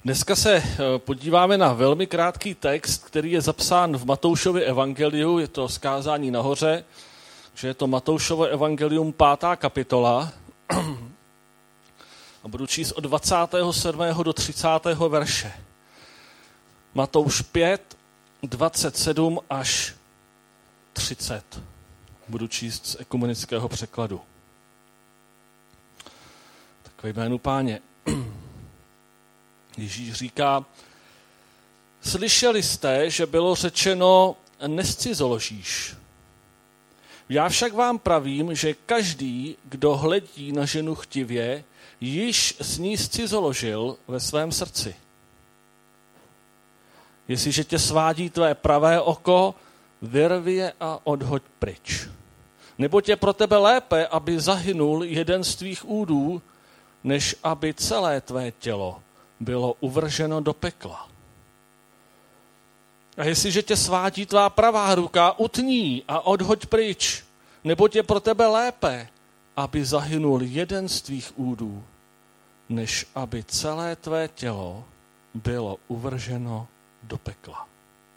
Dneska se podíváme na velmi krátký text, který je zapsán v Matoušově evangeliu, je to zkázání nahoře, že je to Matoušovo evangelium 5. kapitola a budu číst od 27. do 30. verše. Matouš 5, 27 až 30. Budu číst z ekumenického překladu. Tak ve jménu Páně. Ježíš říká, slyšeli jste, že bylo řečeno, nezcizoložíš. Já však vám pravím, že každý, kdo hledí na ženu chtivě, již s ní zcizoložil ve svém srdci. Jestliže tě svádí tvé pravé oko, vyrvi je a odhoď pryč. Neboť je pro tebe lépe, aby zahynul jeden z tvých údů, než aby celé tvé tělo bylo uvrženo do pekla. A jestliže tě svádí tvá pravá ruka, utní a odhoď pryč, neboť je pro tebe lépe, aby zahynul jeden z tvých údů, než aby celé tvé tělo bylo uvrženo do pekla.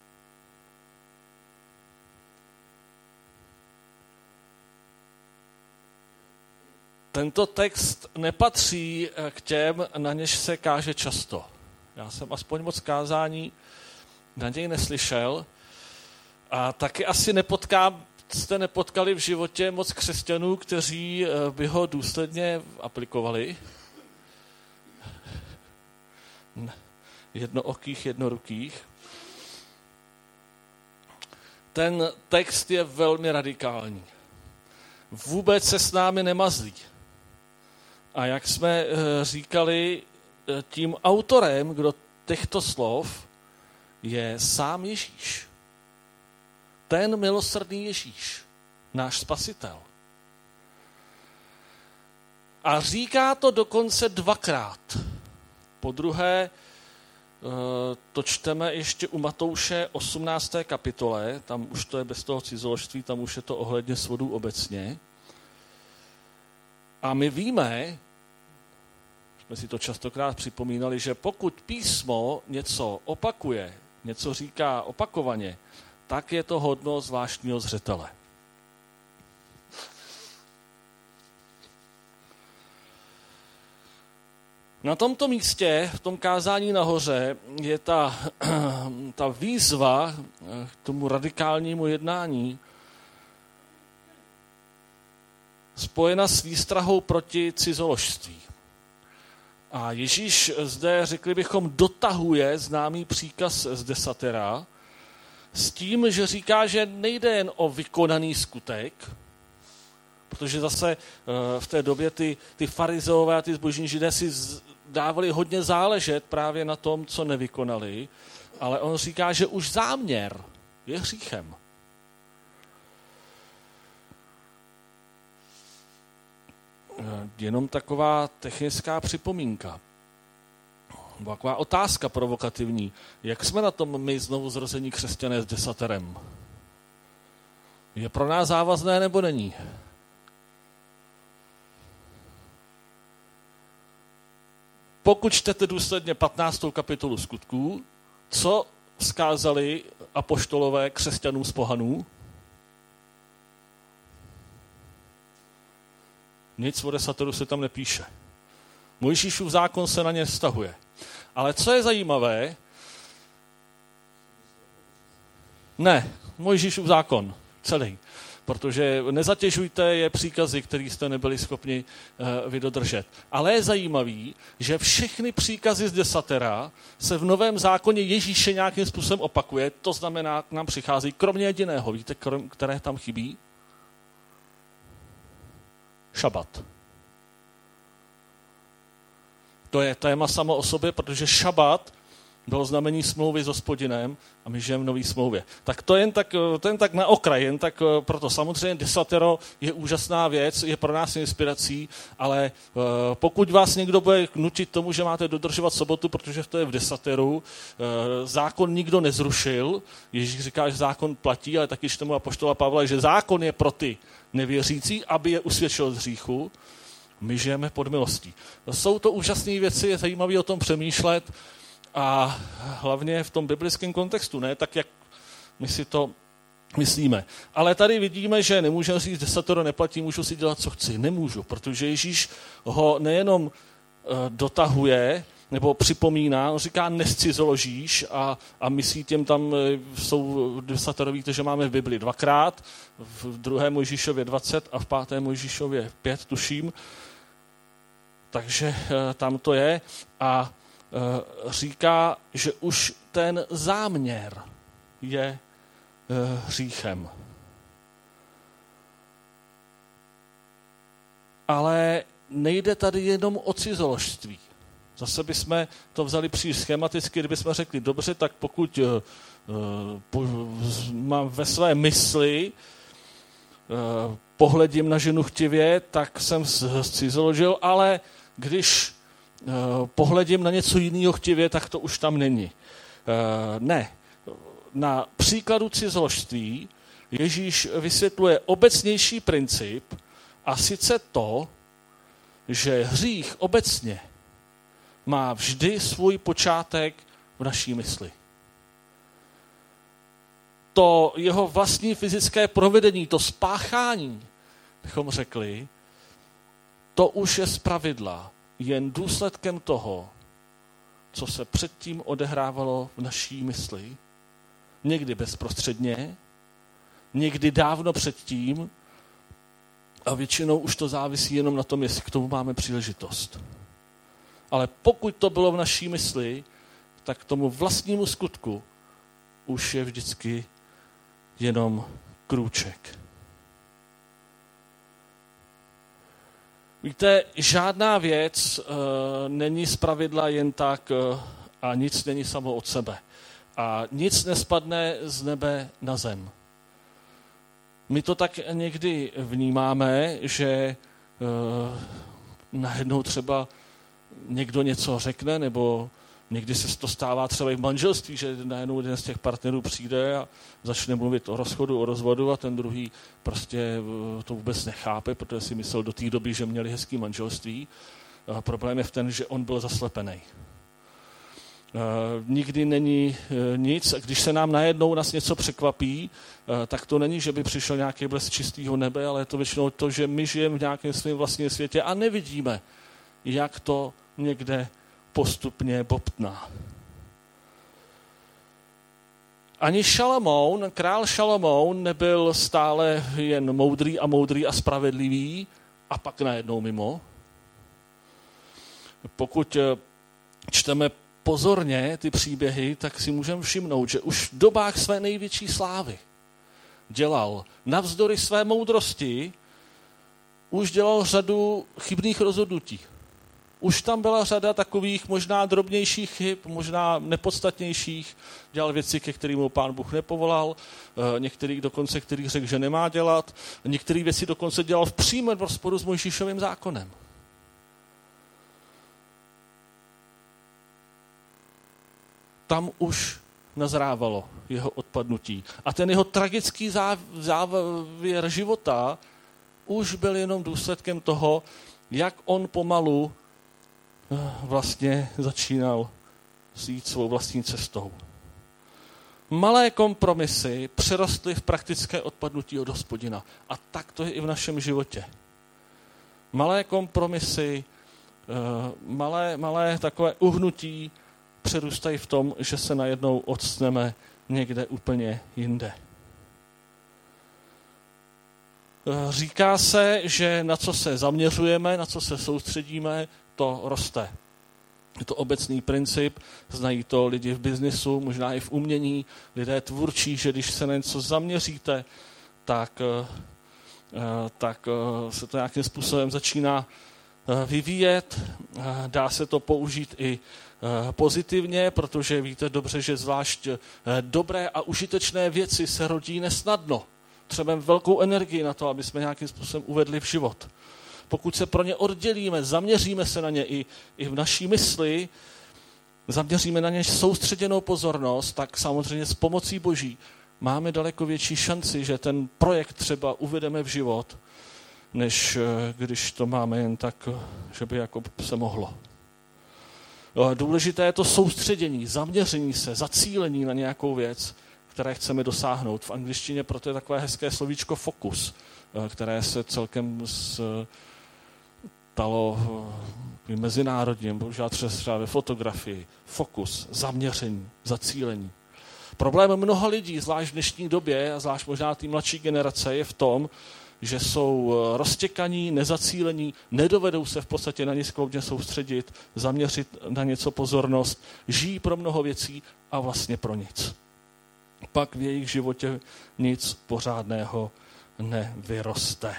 Tento text nepatří k těm, na něž se káže často. Já jsem aspoň moc kázání na něj neslyšel a taky asi jste nepotkali v životě moc křesťanů, kteří by ho důsledně aplikovali. Jednookých, jednorukých. Ten text je velmi radikální. Vůbec se s námi nemazlí. A jak jsme říkali, tím autorem, kdo těchto slov, je sám Ježíš. Ten milosrdný Ježíš, náš spasitel. A říká to dokonce dvakrát. Podruhé to čteme ještě u Matouše 18. kapitole, tam už to je bez toho cizoložství, tam už je to ohledně svodů obecně. A my víme, jsme si to častokrát připomínali, že pokud písmo něco opakuje, něco říká opakovaně, tak je to hodno zvláštního zřetele. Na tomto místě, v tom kázání nahoře, je ta výzva k tomu radikálnímu jednání spojena s výstrahou proti cizoložství. A Ježíš zde, řekli bychom, dotahuje známý příkaz z desatera s tím, že říká, že nejde jen o vykonaný skutek, protože zase v té době ty farizeové a ty zbožní židé si dávali hodně záležet právě na tom, co nevykonali, ale on říká, že už záměr je hříchem. Jenom taková technická připomínka. Taková otázka provokativní. Jak jsme na tom my znovu zrození křesťané s desaterem? Je pro nás závazné nebo není? Pokud čtete důsledně 15. kapitolu Skutků, co vzkázali apoštolové křesťanům z pohanů? Nic o desateru se tam nepíše. Mojžíšův zákon se na ně vztahuje. Ale co je zajímavé? Ne, Mojžíšův zákon, celý. Protože nezatěžujte je příkazy, které jste nebyli schopni vydodržet. Ale je zajímavý, že všechny příkazy z desatera se v Novém zákoně Ježíše nějakým způsobem opakuje. To znamená, k nám přichází kromě jediného. Víte, které tam chybí? Šabat. To je téma samo o sobě, protože šabat bylo znamení smlouvy s Hospodinem a my žijeme v nový smlouvě. Tak to jen tak na okraj, jen tak proto. Samozřejmě desatero je úžasná věc, je pro nás inspirací, ale pokud vás někdo bude nutit tomu, že máte dodržovat sobotu, protože to je v desateru, zákon nikdo nezrušil, Ježíš říká, že zákon platí, ale taky čteme apoštola Pavla, že zákon je pro ty nevěřící, aby je usvědčil z hříchu. My žijeme pod milostí. Jsou to úžasné věci, je zajímavé o tom přemýšlet, A hlavně v tom biblickém kontextu, ne tak, jak my si to myslíme. Ale tady vidíme, že nemůžeme říct, 10 neplatí, můžu si dělat, co chci. Nemůžu, protože Ježíš ho nejenom dotahuje, nebo připomíná, on říká, nescizoložíš a myslí těm tam jsou 10, víte, že máme v Bibli 2krát, v 2. Mojžíšově 20 a v 5. Mojžíšově 5, tuším. Takže tam to je a říká, že už ten záměr je hříchem. Ale nejde tady jenom o cizoložství. Zase bychom to vzali příliš schematicky, kdybychom řekli, dobře, tak pokud mám ve své mysli, pohledím na ženu chtivě, tak jsem cizoložil, ale když pohledím na něco jiného chtivě, tak to už tam není. Ne. Na příkladu cizoložství Ježíš vysvětluje obecnější princip, a sice to, že hřích obecně má vždy svůj počátek v naší mysli. To jeho vlastní fyzické provedení, to spáchání, bychom řekli, to už je zpravidla jen důsledkem toho, co se předtím odehrávalo v naší mysli, někdy bezprostředně, někdy dávno předtím a většinou už to závisí jenom na tom, jestli k tomu máme příležitost. Ale pokud to bylo v naší mysli, tak k tomu vlastnímu skutku už je vždycky jenom krůček. Víte, žádná věc není zpravidla jen tak a nic není samo od sebe. A nic nespadne z nebe na zem. My to tak někdy vnímáme, že najednou třeba někdo něco řekne, nebo někdy se to stává třeba i v manželství, že najednou jeden z těch partnerů přijde a začne mluvit o rozchodu, o rozvodu a ten druhý prostě to vůbec nechápe, protože si myslel do té doby, že měli hezký manželství. A problém je v tom, že on byl zaslepený. Nikdy není nic, když se nám najednou nás něco překvapí, tak to není, že by přišel nějaký blesk čistého nebe, ale je to většinou to, že my žijeme v nějakém svém vlastním světě a nevidíme, jak to někde postupně bobtná. Ani Šalamoun, král Šalamoun nebyl stále jen moudrý a spravedlivý a pak najednou mimo. Pokud čteme pozorně ty příběhy, tak si můžeme všimnout, že už v dobách své největší slávy dělal navzdory své moudrosti, už dělal řadu chybných rozhodnutí. Už tam byla řada takových možná drobnějších chyb, možná nepodstatnějších. Dělal věci, ke kterým mu Pán Bůh nepovolal, některých dokonce, kterých řekl, že nemá dělat. Některé věci dokonce dělal v přímém rozporu s Mojžíšovým zákonem. Tam už nazrávalo jeho odpadnutí. A ten jeho tragický závěr života už byl jenom důsledkem toho, jak on pomalu vlastně začínal jít svou vlastní cestou. Malé kompromisy přerostly v praktické odpadnutí od Hospodina. A tak to je i v našem životě. Malé kompromisy, malé takové uhnutí přerůstají v tom, že se najednou odstneme někde úplně jinde. Říká se, že na co se zaměřujeme, na co se soustředíme, to roste. Je to obecný princip, znají to lidi v biznisu, možná i v umění, lidé tvůrčí, že když se na něco zaměříte, tak se to nějakým způsobem začíná vyvíjet. Dá se to použít i pozitivně, protože víte dobře, že zvlášť dobré a užitečné věci se rodí nesnadno. Třeba velkou energii na to, aby jsme nějakým způsobem uvedli v život. Pokud se pro ně oddělíme, zaměříme se na ně i v naší mysli, zaměříme na ně soustředěnou pozornost, tak samozřejmě s pomocí Boží máme daleko větší šanci, že ten projekt třeba uvedeme v život, než když to máme jen tak, že by jako se mohlo. Důležité je to soustředění, zaměření se, zacílení na nějakou věc, které chceme dosáhnout. V angličtině proto je takové hezké slovíčko fokus, které se celkem stalo mezinárodním, bohužel třeba ve fotografii. Fokus, zaměření, zacílení. Problém mnoha lidí, zvlášť v dnešní době, a zvlášť možná té mladší generace, je v tom, že jsou roztěkaní, nezacílení, nedovedou se v podstatě na nic kloudně soustředit, zaměřit na něco pozornost, žijí pro mnoho věcí a vlastně pro nic. Pak v jejich životě nic pořádného nevyroste.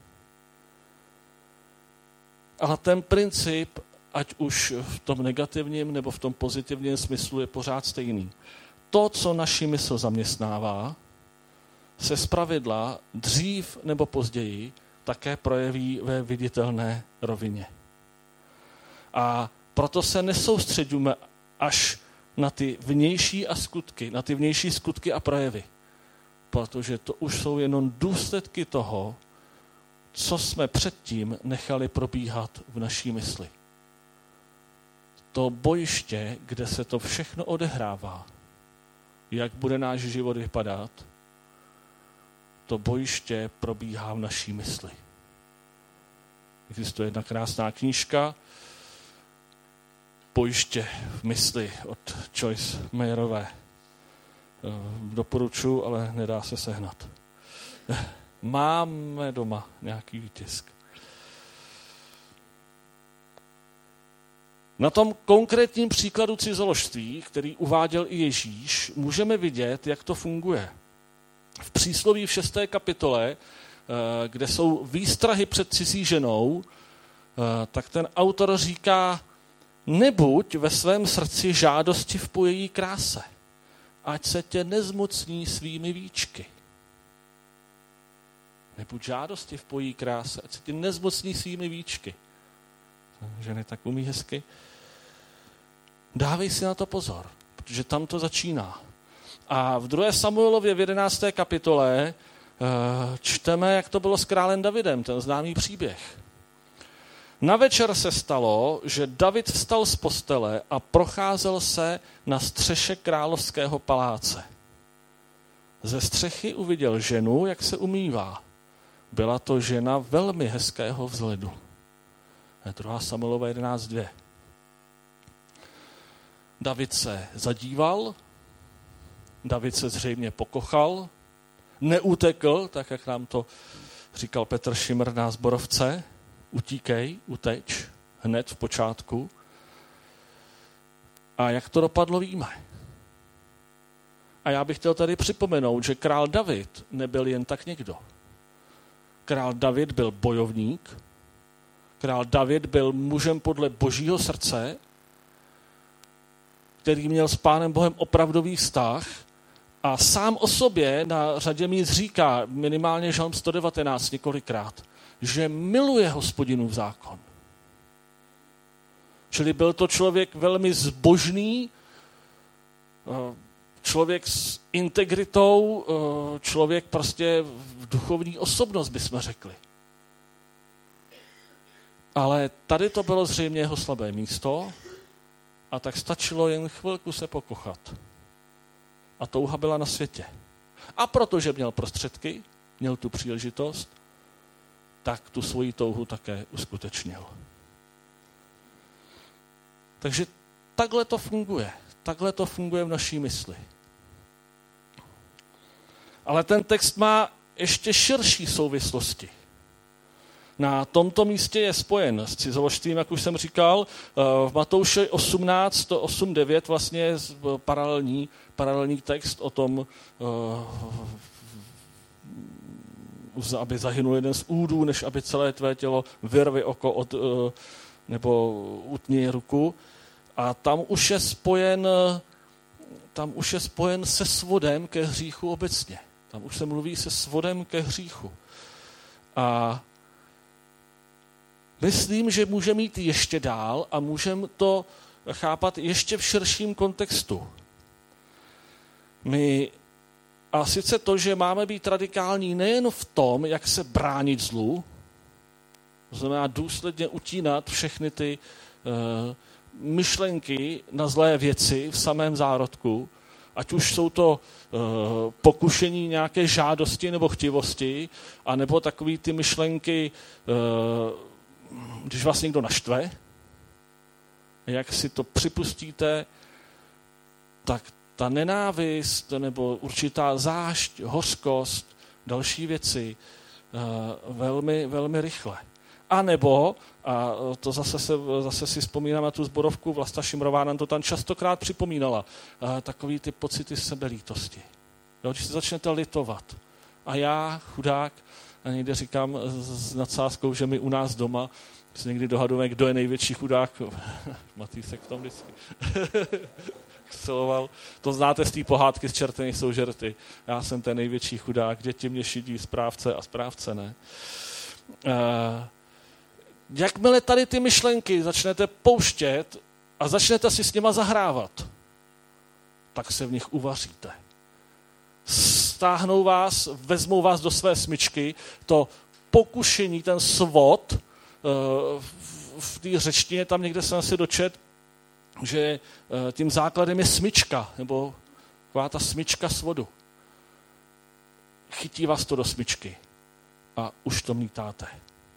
Ale ten princip, ať už v tom negativním nebo v tom pozitivním smyslu, je pořád stejný. To, co naši mysl zaměstnává, se zpravidla dřív nebo později také projeví ve viditelné rovině. A proto se nesoustředíme až na ty vnější skutky a projevy. Protože to už jsou jenom důsledky toho, co jsme předtím nechali probíhat v naší mysli. To bojiště, kde se to všechno odehrává, jak bude náš život vypadat, to bojiště probíhá v naší mysli. Existuje jedna krásná knížka Bojiště v mysli od Joyce Mayerové. Doporučuji, ale nedá se sehnat. Máme doma nějaký výtisk. Na tom konkrétním příkladu cizoložství, který uváděl i Ježíš, můžeme vidět, jak to funguje. V přísloví v 6. kapitole, kde jsou výstrahy před cizí ženou, tak ten autor říká, nebuď ve svém srdci žádostiv po její kráse, ať se tě nezmocní svými výčky. Nebuď žádostiv po její kráse, ať se tě nezmocní svými výčky. Ženy tak umí hezky. Dávej si na to pozor, protože tam to začíná. A v 2. Samuelově v 11. kapitole čteme, jak to bylo s králem Davidem, ten známý příběh. Na večer se stalo, že David vstal z postele a procházel se na střeše královského paláce. Ze střechy uviděl ženu, jak se umývá. Byla to žena velmi hezkého vzhledu. 2. Samuelova 11.2. David se zadíval, David se zřejmě pokochal, neutekl, tak jak nám to říkal Petr Šimr na Zborovce, utíkej, uteč, hned v počátku. A jak to dopadlo, víme. A já bych chtěl tady připomenout, že král David nebyl jen tak někdo. Král David byl bojovník, král David byl mužem podle Božího srdce, který měl s Pánem Bohem opravdový vztah a sám o sobě na řadě míst říká, minimálně Žalm 119 několikrát, že miluje Hospodinův zákon. Čili byl to člověk velmi zbožný, člověk s integritou, člověk prostě v duchovní osobnost, bychom řekli. Ale tady to bylo zřejmě jeho slabé místo a tak stačilo jen chvilku se pokochat. A touha byla na světě. A protože měl prostředky, měl tu příležitost, tak tu svoji touhu také uskutečnil. Takže takhle to funguje. Takhle to funguje v naší mysli. Ale ten text má ještě širší souvislosti. Na tomto místě je spojen s cizoložstvím, jak už jsem říkal. V Matouši 18, 8-9 vlastně je paralelní text o tom, aby zahynul jeden z údů, než aby celé tvé tělo vyrvi oko nebo utni ruku. A tam už je spojen se svodem ke hříchu obecně. Tam už se mluví se svodem ke hříchu. A myslím, že můžeme jít ještě dál a můžeme to chápat ještě v širším kontextu. A sice to, že máme být radikální nejen v tom, jak se bránit zlu, to znamená důsledně utínat všechny ty myšlenky na zlé věci v samém zárodku, ať už jsou to pokušení nějaké žádosti nebo chtivosti, anebo takový ty myšlenky, když vás někdo naštve, jak si to připustíte, tak ta nenávist nebo určitá zášť, hořkost, další věci velmi, velmi rychle. A nebo, a to zase si vzpomínám na tu sborovku, Vlasta Šimrová nám to tam častokrát připomínala, takový ty pocity sebelítosti. Jo, když se začnete litovat. A já, chudák, a někde říkám s nadsázkou, že my u nás doma se někdy dohadujeme, kdo je největší chudák. Matý se k tomu vždycky celoval. To znáte z té pohádky z Čerty nejsou žerty. Já jsem ten největší chudák, děti mě šidí, správce a správce ne. Jakmile tady ty myšlenky začnete pouštět a začnete si s nima zahrávat, tak se v nich uvaříte. Stáhnou vás, vezmou vás do své smyčky, to pokušení, ten svod, v té řečtině tam někde jsem si dočet, že tím základem je smyčka, nebo taková ta smyčka svodu. Chytí vás to do smyčky a už to mítáte.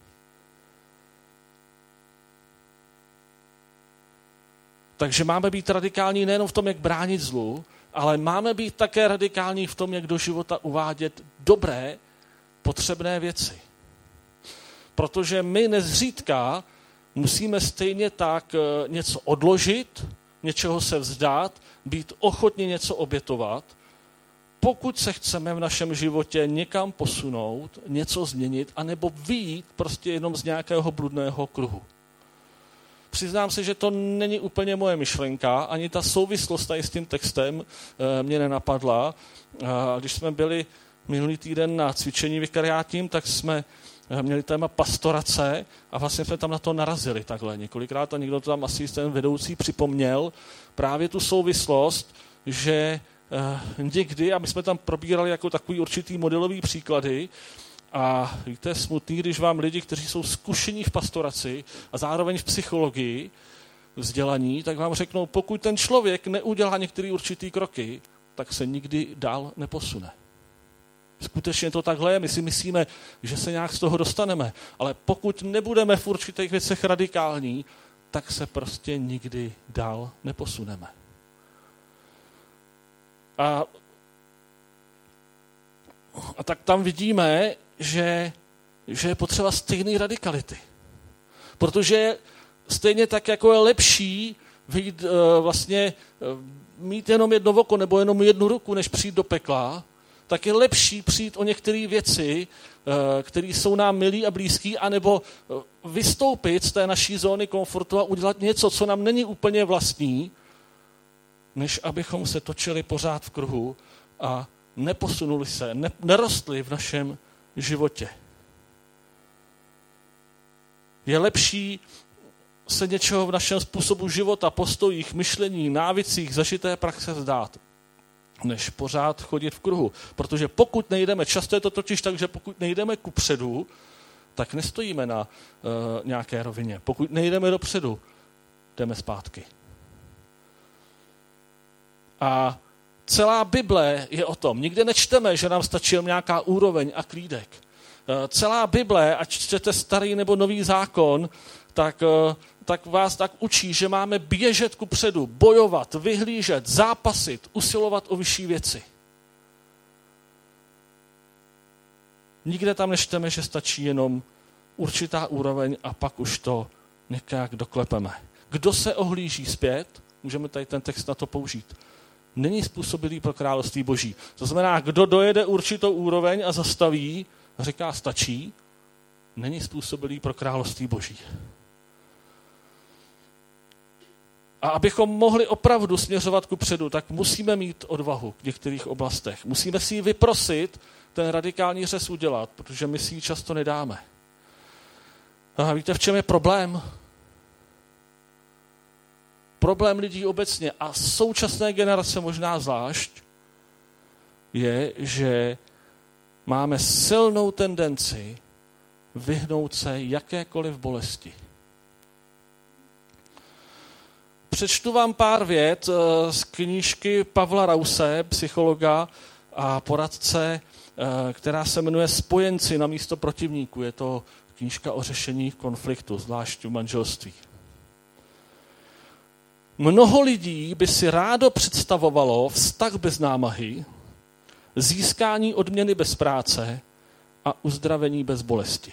Takže máme být radikální nejenom v tom, jak bránit zlu, ale máme být také radikální v tom, jak do života uvádět dobré, potřebné věci. Protože my nezřídka musíme stejně tak něco odložit, něčeho se vzdát, být ochotni něco obětovat, pokud se chceme v našem životě někam posunout, něco změnit, anebo vyjít prostě jenom z nějakého bludného kruhu. Přiznám se, že to není úplně moje myšlenka, ani ta souvislost tady s tím textem mě nenapadla. Když jsme byli minulý týden na cvičení vikariátním, tak jsme měli téma pastorace a vlastně jsme tam na to narazili takhle několikrát a někdo to tam asi ten vedoucí připomněl právě tu souvislost, že někdy, a my jsme tam probírali jako takový určitý modelový příklady, a víte, smutný, když vám lidi, kteří jsou zkušení v pastoraci a zároveň v psychologii vzdělaní, tak vám řeknou, pokud ten člověk neudělá některé určitý kroky, tak se nikdy dál neposune. Skutečně to takhle je, my si myslíme, že se nějak z toho dostaneme, ale pokud nebudeme v určitých věcech radikální, tak se prostě nikdy dál neposuneme. A tak tam vidíme, že je potřeba stejné radikality. Protože stejně tak, jako je lepší vyjít, mít jenom jedno oko nebo jenom jednu ruku, než přijít do pekla, tak je lepší přijít o některé věci, které jsou nám milí a blízký, anebo vystoupit z té naší zóny komfortu a udělat něco, co nám není úplně vlastní, než abychom se točili pořád v kruhu a neposunuli se, nerostli v našem životě. Je lepší se něčeho v našem způsobu života, postojích, myšlení, návicích, zažité praxe vzdát, než pořád chodit v kruhu. Protože pokud nejdeme, často je to totiž tak, že pokud nejdeme kupředu, tak nestojíme na nějaké rovině. Pokud nejdeme dopředu, jdeme zpátky. A celá Bible je o tom. Nikde nečteme, že nám stačí nějaká úroveň a klídek. Celá Bible, ať čtete starý nebo nový zákon, tak vás tak učí, že máme běžet kupředu, bojovat, vyhlížet, zápasit, usilovat o vyšší věci. Nikde tam nečteme, že stačí jenom určitá úroveň a pak už to nějak doklepeme. Kdo se ohlíží zpět, můžeme tady ten text na to použít, není způsobilý pro království boží. To znamená, kdo dojede určitou úroveň a zastaví, říká stačí, není způsobilý pro království boží. A abychom mohli opravdu směřovat kupředu, tak musíme mít odvahu v některých oblastech. Musíme si ji vyprosit, ten radikální řez udělat, protože my si ji často nedáme. A víte, v čem je problém? Problém lidí obecně a současné generace možná zvlášť je, že máme silnou tendenci vyhnout se jakékoliv bolesti. Přečtu vám pár vět z knížky Pavla Rause, psychologa a poradce, která se jmenuje Spojenci na místo protivníků. Je to knížka o řešení konfliktu, zvlášť v manželství. Mnoho lidí by si rádo představovalo vztah bez námahy, získání odměny bez práce a uzdravení bez bolesti.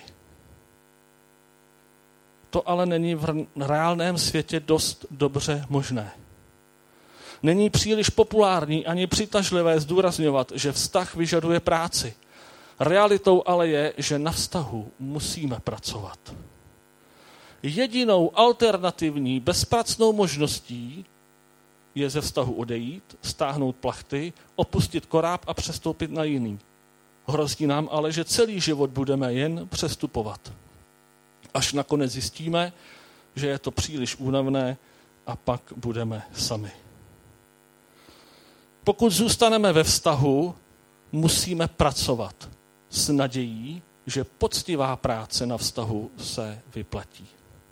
To ale není v reálném světě dost dobře možné. Není příliš populární ani přitažlivé zdůrazňovat, že vztah vyžaduje práci. Realitou ale je, že na vztahu musíme pracovat. Jedinou alternativní bezpracnou možností je ze vztahu odejít, stáhnout plachty, opustit koráb a přestoupit na jiný. Hrozí nám ale, že celý život budeme jen přestupovat. Až nakonec zjistíme, že je to příliš únavné a pak budeme sami. Pokud zůstaneme ve vztahu, musíme pracovat s nadějí, že poctivá práce na vztahu se vyplatí.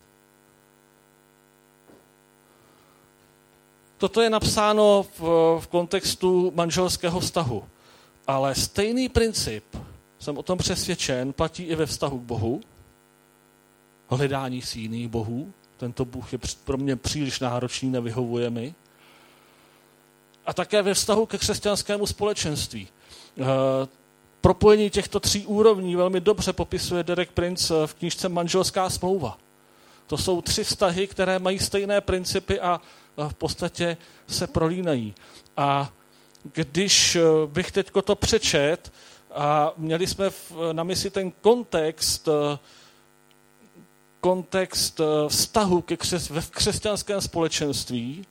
Toto je napsáno v kontextu manželského vztahu, ale stejný princip, jsem o tom přesvědčen, platí i ve vztahu k Bohu, hledání si jiných bohů. Tento Bůh je pro mě příliš náročný, nevyhovuje mi. A také ve vztahu ke křesťanskému společenství. Propojení těchto tří úrovní velmi dobře popisuje Derek Prince v knížce Manželská smlouva. To jsou 3 vztahy, které mají stejné principy a v podstatě se prolínají. A když bych teďko to přečet a měli jsme na mysli ten kontext vztahu v křesťanském společenství,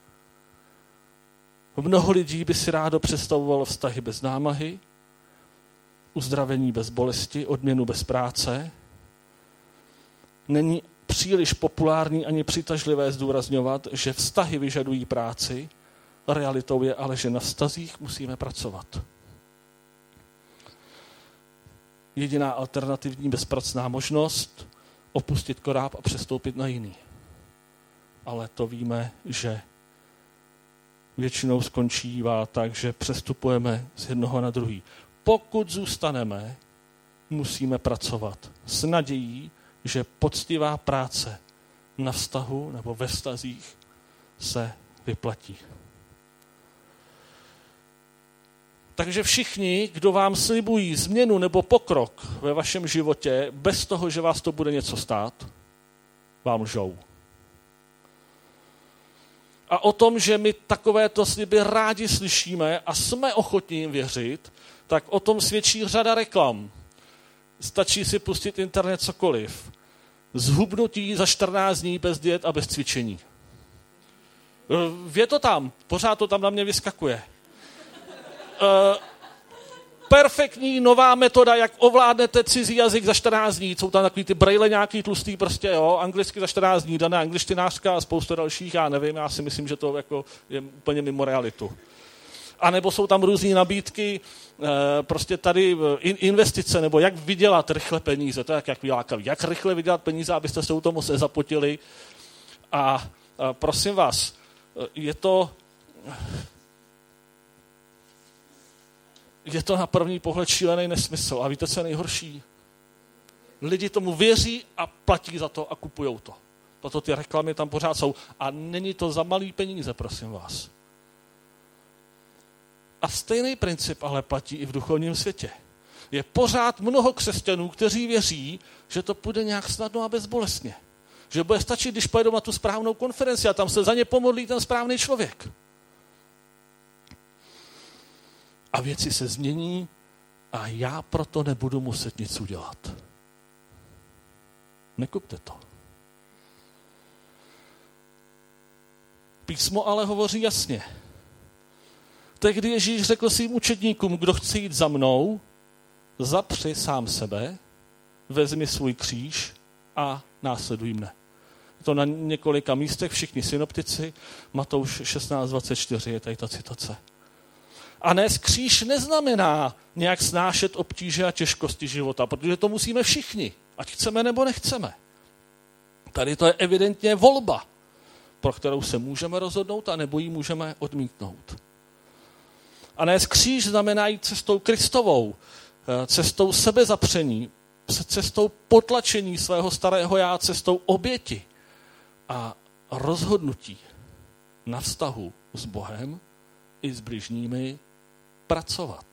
mnoho lidí by si rádo představovalo vztahy bez námahy, uzdravení bez bolesti, odměnu bez práce. Není příliš populární ani přitažlivé zdůrazňovat, že vztahy vyžadují práci, realitou je ale, že na vztazích musíme pracovat. Jediná alternativní bezpracná možnost opustit koráb a přestoupit na jiný. Ale to víme, že většinou skončívá tak, že přestupujeme z jednoho na druhý. Pokud zůstaneme, musíme pracovat s nadějí, že poctivá práce na vztahu nebo ve vztazích se vyplatí. Takže všichni, kdo vám slibují změnu nebo pokrok ve vašem životě, bez toho, že vás to bude něco stát, vám lžou. A o tom, že my takovéto sliby rádi slyšíme a jsme ochotní jim věřit, tak o tom svědčí řada reklam. Stačí si pustit internet cokoliv. Zhubnutí za 14 dní bez diet a bez cvičení. Je to tam, pořád to tam na mě vyskakuje. Perfektní nová metoda, jak ovládnete cizí jazyk za 14 dní. Jsou tam takový ty brejle nějaký tlustý, prostě jo, anglicky za 14 dní, daná angličtinářka a spousta dalších, já nevím, já si myslím, že to jako je úplně mimo realitu. A nebo jsou tam různé nabídky, prostě tady investice, nebo jak vydělat rychle peníze, to je jak vylákavý. Jak rychle vydělat peníze, abyste se u toho moc nezapotili. A prosím vás, je to na první pohled šílený nesmysl. A víte, co je nejhorší? Lidi tomu věří a platí za to a kupujou to. Proto ty reklamy tam pořád jsou. A není to za malý peníze, prosím vás. A stejný princip ale platí i v duchovním světě. Je pořád mnoho křesťanů, kteří věří, že to půjde nějak snadno a bezbolestně. Že bude stačit, když pojedou na tu správnou konferenci a tam se za ně pomodlí ten správný člověk. A věci se změní a já proto nebudu muset nic udělat. Nekupte to. Písmo ale hovoří jasně. Tehdy Ježíš řekl svým učedníkům, kdo chce jít za mnou, zapři sám sebe, vezmi svůj kříž a následuj mne. To na několika místech, všichni synoptici, Matouš 16:24 je tady ta citace. A nést kříž neznamená nějak snášet obtíže a těžkosti života, protože to musíme všichni, ať chceme nebo nechceme. Tady to je evidentně volba. pro kterou se můžeme rozhodnout, anebo ji můžeme odmítnout. A nést kříž znamená jít cestou Kristovou, cestou sebezapření, cestou potlačení svého starého já, cestou oběti a rozhodnutí na vztahu s Bohem i s bližními pracovat.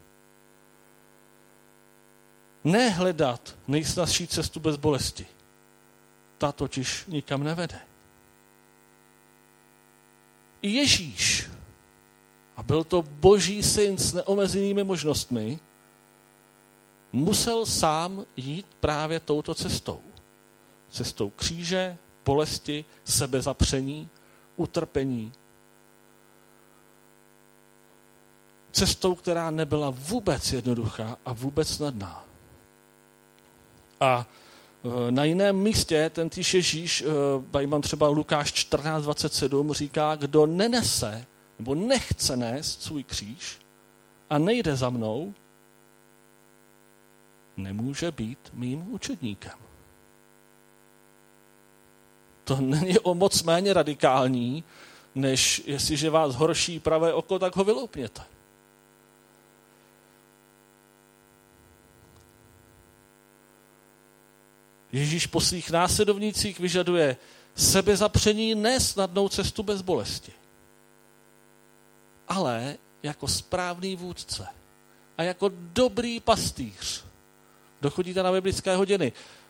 Ne hledat nejsnazší cestu bez bolesti. Ta totiž nikam nevede. I Ježíš, a byl to Boží syn s neomezenými možnostmi, musel sám jít právě touto cestou. Cestou kříže, bolesti, sebezapření, utrpení. Cestou, která nebyla vůbec jednoduchá a vůbec snadná. A na jiném místě tentýž Ježíš, tady mám třeba Lukáš 14:27, říká, kdo nenese nebo nechce nést svůj kříž a nejde za mnou, nemůže být mým učedníkem. To není o moc méně radikální, než jestliže vás horší pravé oko, tak ho vyloupněte. Ježíš po svých následovnících vyžaduje sebezapření, ne snadnou cestu bez bolesti, ale jako správný vůdce a jako dobrý pastýř. Dochodíte na biblické hodiny.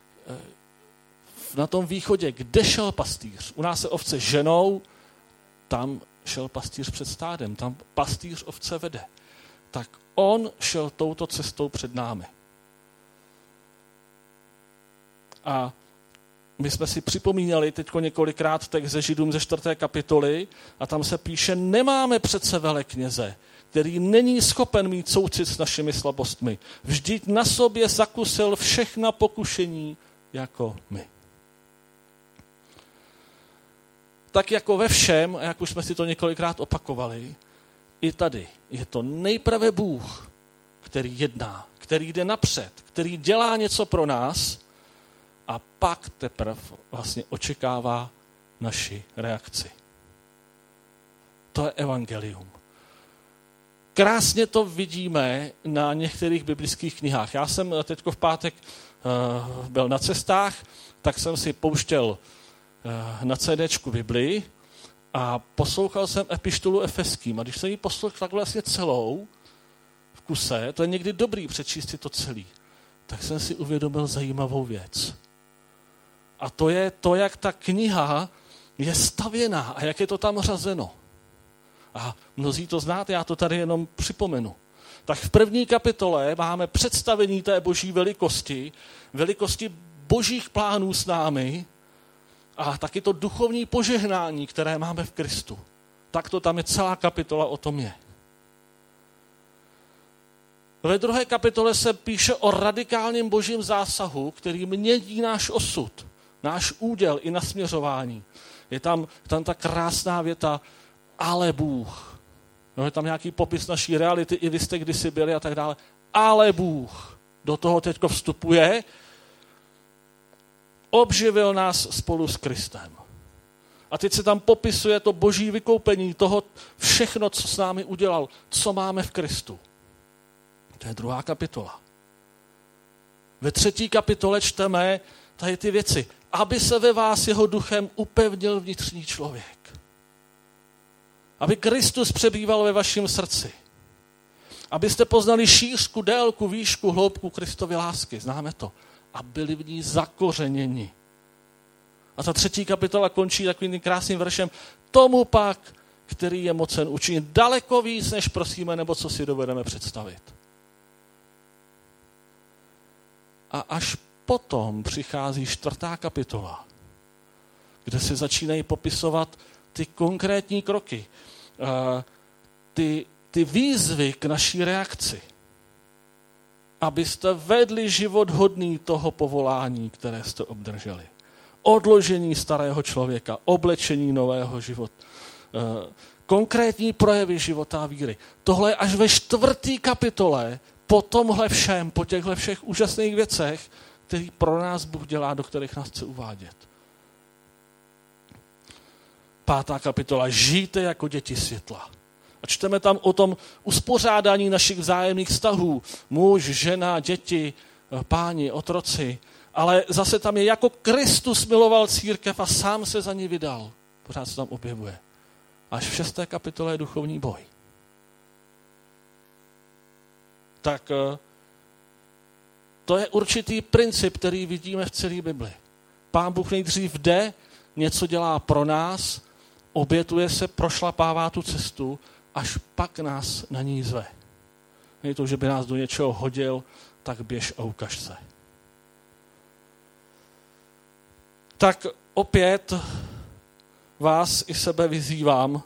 Na tom východě, kde šel pastýř? U nás se ovce ženou, tam šel pastýř před stádem, tam pastýř ovce vede. Tak on šel touto cestou před námi. A my jsme si připomínali teď několikrát text ze Židům ze 4. kapitoly a tam se píše, nemáme přece velekněze, který není schopen mít soucit s našimi slabostmi. Vždyť na sobě zakusil všechna pokušení jako my. Tak jako ve všem, a jak už jsme si to několikrát opakovali, i tady je to nejprve Bůh, který jedná, který jde napřed, který dělá něco pro nás a pak teprve vlastně očekává naši reakci. To je evangelium. Krásně to vidíme na některých biblických knihách. Já jsem teďko v pátek byl na cestách, tak jsem si pouštěl na CDčku Biblii a poslouchal jsem epištolu Efeským. A když jsem ji poslouchal tak vlastně celou v kuse, to je někdy dobrý přečíst si to celý, tak jsem si uvědomil zajímavou věc. A to je to, jak ta kniha je stavěná a jak je to tam řazeno. A mnozí to znáte, já to tady jenom připomenu. Tak v 1. kapitole máme představení té boží velikosti božích plánů s námi a taky to duchovní požehnání, které máme v Kristu. Tak to tam je celá kapitola, o tom je. Ve 2. kapitole se píše o radikálním božím zásahu, který mění náš osud, náš úděl i nasměřování. Je tam ta krásná věta, ale Bůh. No, je tam nějaký popis naší reality, i vy jste kdysi byli a tak dále. Ale Bůh do toho teďko vstupuje, obživil nás spolu s Kristem. A teď se tam popisuje to boží vykoupení, toho všechno, co s námi udělal, co máme v Kristu. To je 2. kapitola. Ve 3. kapitole čteme tady ty věci. Aby se ve vás jeho duchem upevnil vnitřní člověk. Aby Kristus přebýval ve vašem srdci. Abyste poznali šířku, délku, výšku, hloubku Kristovy lásky. Známe to. A byli v ní zakořeněni. A ta 3. kapitola končí takovým krásným veršem. Tomu pak, který je mocen učinit daleko víc, než prosíme, nebo co si dovedeme představit. A až potom přichází 4. kapitola, kde se začínají popisovat ty konkrétní kroky, ty výzvy k naší reakci, abyste vedli život hodný toho povolání, které jste obdrželi. Odložení starého člověka, oblečení nového života, konkrétní projevy života a víry. Tohle je až ve 4. kapitole, po tomhle všem, po těchto všech úžasných věcech, který pro nás Bůh dělá, do kterých nás chce uvádět. 5. kapitola. Žijte jako děti světla. A čteme tam o tom uspořádání našich vzájemných vztahů. Muž, žena, děti, páni, otroci. Ale zase tam je, jako Kristus miloval církev a sám se za ní vydal. Pořád se tam objevuje. Až v 6. kapitole je duchovní boj. Tak to je určitý princip, který vidíme v celé Bibli. Pán Bůh nejdřív jde, něco dělá pro nás, obětuje se, prošlapává tu cestu, až pak nás na ní zve. Není to, že by nás do něčeho hodil, tak běž a ukaž se. Tak opět vás i sebe vyzývám,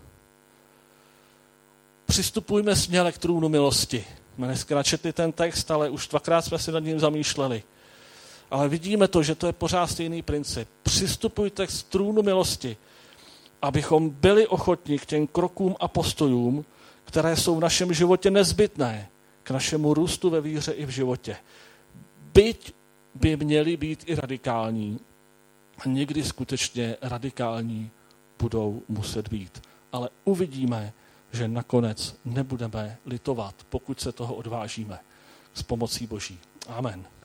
přistupujme směle k trůnu milosti. My dneska načetli ten text, ale už 2krát jsme si nad ním zamýšleli. Ale vidíme to, že to je pořád stejný princip. Přistupujte k trůnu milosti, abychom byli ochotní k těm krokům a postojům, které jsou v našem životě nezbytné k našemu růstu ve víře i v životě. Byť by měly být i radikální, a někdy skutečně radikální budou muset být. Ale uvidíme, že nakonec nebudeme litovat, pokud se toho odvážíme s pomocí Boží. Amen.